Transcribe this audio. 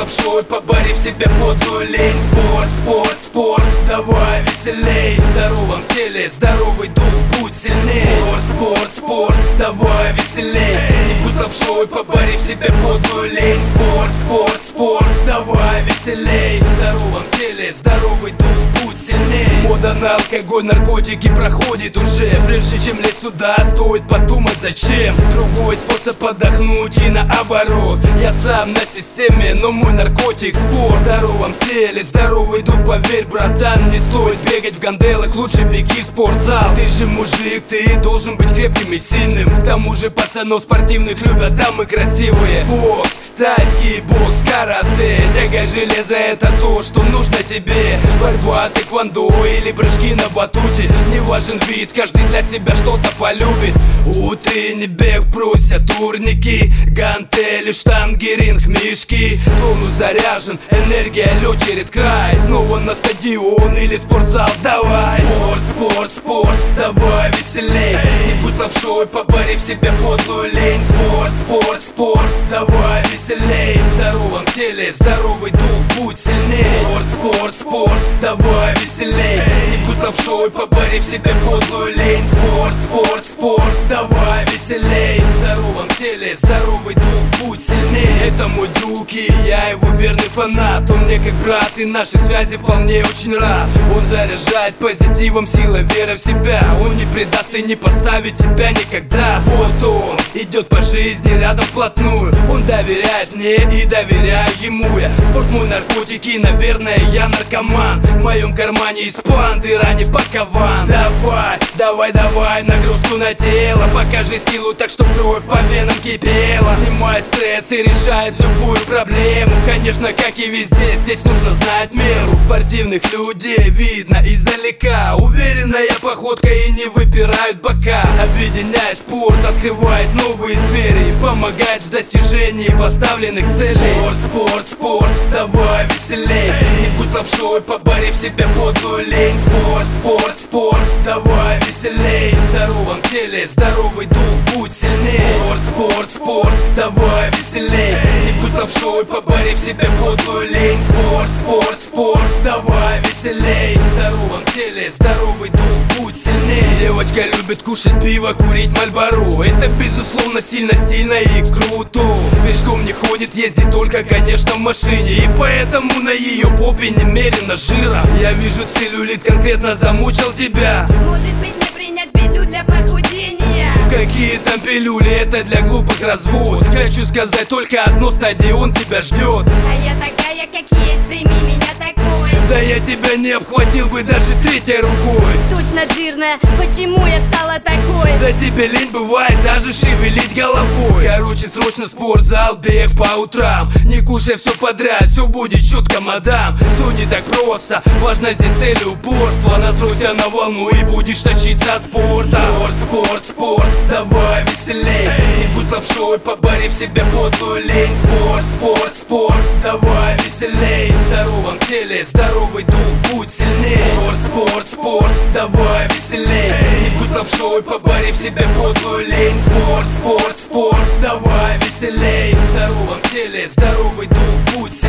лапшой, поборив себе подлую лень. Спорт, спорт, спорт, давай веселей. В здоровом теле здоровый дух, будь сильней. Спорт, спорт, спорт, давай веселей. Не будь лапшой, поборив себе подлую лень. Спорт, спорт, спорт, давай веселей. В здоровом теле здоровый дух, будь сильней. Мода на алкоголь, наркотики проходит уже. Прежде чем лезть туда, стоит подумать зачем. Другой способ отдохнуть и наоборот. Я сам на системе, но мой наркотик спорт. В здоровом теле здоровый дух, поверь, братан. Не стоит бегать в ганделок, лучше беги в спортзал. Ты же мужик, ты должен быть крепким и сильным. К тому же пацанов спортивных любят дамы красивые. Бокс, тайский бокс, карате, тяга железа — это то, что нужно тебе. Борьба, тэквондо или прыжки на батуте. Не важен вид, каждый для себя что-то полюбит. Утренний бег бросят турники, гантели, штанги, ринг, мешки. Тонус заряжен, энергия лед через край. Снова на стадион или спортзал, давай. Спорт, спорт, спорт, давай веселей. Не будь лапшой, поборив себе подлую лень. Спорт, спорт, спорт, давай веселей. В здоровом теле здоровый дух, будь сильней. Спорт, спорт, спорт, давай веселей. Не будь лапшой, поборив себе подлую лень. Спорт, спорт, спорт, давай веселей. В здоровом теле здоровый дух, будь сильней. Это мой друг и я его верный фанат. Он мне как брат и наши связи вполне очень рад. Он заряжает позитивом, силой, верой в себя. Он не предаст и не подставит тебя никогда. Вот он идет по жизни рядом вплотную. Он доверяет мне и доверяю ему я. Спорт мой наркотик и, наверное, я наркоман. В моем кармане испан, ты ранее пакован. Давай, давай, давай, нагрузку на тело. Покажи силу так, чтоб кровь по венам кипела. Снимай стресс и решает любую проблему. Конечно, как и везде, здесь нужно знать меру. Спортивных людей видно издалека. Уверенная походка и не выпирают бока. Объединяя спорт, открывает новые двери и помогает в достижении поставленных целей. Спорт, спорт, спорт, давай веселей. Не будь лапшой, поборив себе подлую лень. Спорт, спорт, спорт, давай веселей. В здоровом теле здоровый дух, будь сильней. Спорт, спорт, спорт, давай веселей. Не будь лапшой, поборив себе подлую лень. Спорт, спорт, спорт, давай веселей. В здоровом теле здоровый дух, будь сильней. Девочка любит кушать пиво, курить Мальборо. Это безусловно сильно, стильно и круто. Пешком не ходит, ездит только, конечно, в машине. И поэтому на ее попе немерено жира. Я вижу, целлюлит конкретно замучил тебя. Может быть, мне принять пилю для похудения? Какие там пилюли, это для глупых развод. Хочу сказать только одно, стадион тебя ждет. А я такая, как есть, прими меня такой. Да я тебя не обхватил бы даже третьей рукой. Точно жирная, почему я стала такой? Да тебе лень бывает даже шевелить головой. Короче, срочно в спортзал, бег по утрам. Не кушай все подряд, все будет четко, мадам. Все не так просто, важно здесь цель и упорство. Настройся на волну и будешь тащить со спорта. Спорт, спорт, спорт, давай веселей. Не будь лапшой, поборив себе подлую лень. Спорт, спорт, спорт, давай веселей. В здоровом теле здоровый дух, будь сильней. Спорт, спорт, спорт, давай веселей. Не будь лапшой, поборив себе подлую лень. Спорт, спорт, спорт, давай веселей. В здоровом теле здоровый дух, будь сильней.